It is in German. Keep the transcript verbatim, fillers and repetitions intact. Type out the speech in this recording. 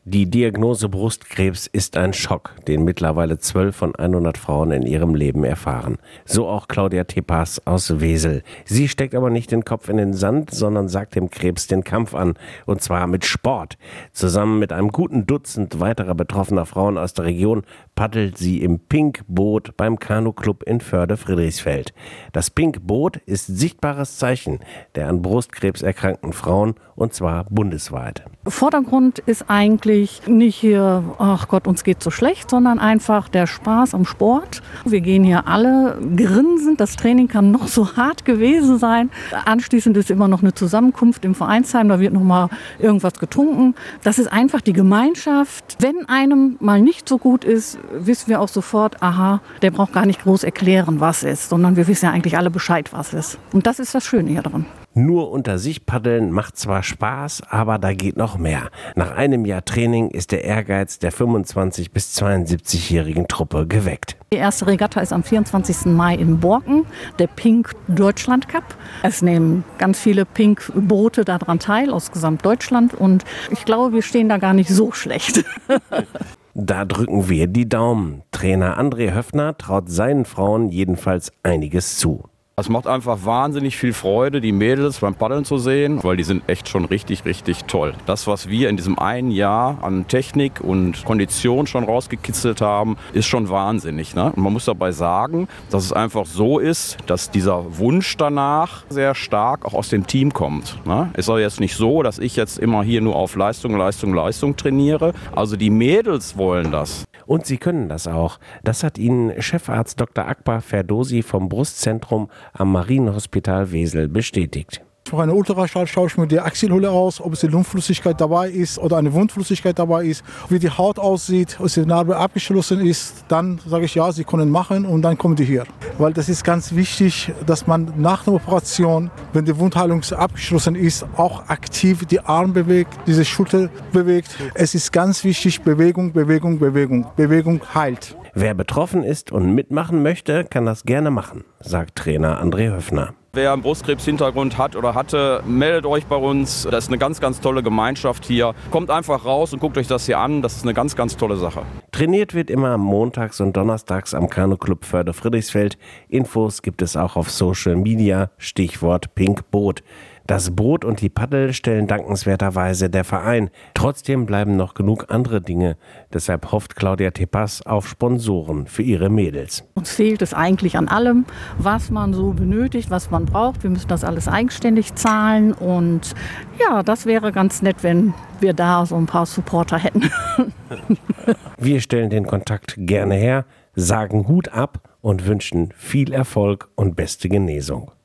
Die Diagnose Brustkrebs ist ein Schock, den mittlerweile zwölf von hundert Frauen in ihrem Leben erfahren. So auch Claudia Tepas aus Wesel. Sie steckt aber nicht den Kopf in den Sand, sondern sagt dem Krebs den Kampf an. Und zwar mit Sport. Zusammen mit einem guten Dutzend weiterer betroffener Frauen aus der Region paddelt sie im Pink-Boot beim Kanu-Club in Förde-Friedrichsfeld. Das Pink-Boot ist sichtbares Zeichen der an Brustkrebs erkrankten Frauen, und zwar bundesweit. Vordergrund ist eigentlich nicht hier, ach Gott, uns geht so schlecht, sondern einfach der Spaß am Sport. Wir gehen hier alle grinsend. Das Training kann noch so hart gewesen sein. Anschließend ist immer noch eine Zusammenkunft im Vereinsheim. Da wird noch mal irgendwas getrunken. Das ist einfach die Gemeinschaft. Wenn einem mal nicht so gut ist, wissen wir auch sofort, aha, der braucht gar nicht groß erklären, was ist, sondern wir wissen ja eigentlich alle Bescheid, was ist. Und das ist das Schöne hier dran. Nur unter sich paddeln macht zwar Spaß, aber da geht noch mehr. Nach einem Jahr Training ist der Ehrgeiz der fünfundzwanzig- bis zweiundsiebzigjährigen Truppe geweckt. Die erste Regatta ist am vierundzwanzigsten Mai in Borken, der Pink Deutschland Cup. Es nehmen ganz viele Pink-Boote daran teil aus Gesamtdeutschland und ich glaube, wir stehen da gar nicht so schlecht. Da drücken wir die Daumen. Trainer André Höffner traut seinen Frauen jedenfalls einiges zu. Es macht einfach wahnsinnig viel Freude, die Mädels beim Paddeln zu sehen, weil die sind echt schon richtig, richtig toll. Das, was wir in diesem einen Jahr an Technik und Kondition schon rausgekitzelt haben, ist schon wahnsinnig, ne? Und man muss dabei sagen, dass es einfach so ist, dass dieser Wunsch danach sehr stark auch aus dem Team kommt, ne? Es ist auch jetzt nicht so, dass ich jetzt immer hier nur auf Leistung, Leistung, Leistung trainiere. Also die Mädels wollen das. Und sie können das auch. Das hat ihnen Chefarzt Doktor Akbar Ferdosi vom Brustzentrum am Marienhospital Wesel bestätigt. Vor einer Ultraschall schaue ich mir die Achselhöhle aus, ob es die Lymphflüssigkeit dabei ist oder eine Wundflüssigkeit dabei ist, wie die Haut aussieht, ob die Narbe abgeschlossen ist. Dann sage ich, ja, Sie können machen und dann kommen die hier. Weil das ist ganz wichtig, dass man nach der Operation, wenn die Wundheilung abgeschlossen ist, auch aktiv die Arme bewegt, diese Schulter bewegt. Es ist ganz wichtig, Bewegung, Bewegung, Bewegung. Bewegung heilt. Wer betroffen ist und mitmachen möchte, kann das gerne machen, sagt Trainer André Höffner. Wer einen Brustkrebshintergrund hat oder hatte, meldet euch bei uns. Das ist eine ganz, ganz tolle Gemeinschaft hier. Kommt einfach raus und guckt euch das hier an. Das ist eine ganz, ganz tolle Sache. Trainiert wird immer montags und donnerstags am Kanu-Club Förde-Friedrichsfeld. Infos gibt es auch auf Social Media, Stichwort Pink Boot. Das Boot und die Paddel stellen dankenswerterweise der Verein. Trotzdem bleiben noch genug andere Dinge. Deshalb hofft Claudia Tepas auf Sponsoren für ihre Mädels. Uns fehlt es eigentlich an allem, was man so benötigt, was man braucht. Wir müssen das alles eigenständig zahlen. Und ja, das wäre ganz nett, wenn wir da so ein paar Supporter hätten. Wir stellen den Kontakt gerne her, sagen Hut ab und wünschen viel Erfolg und beste Genesung.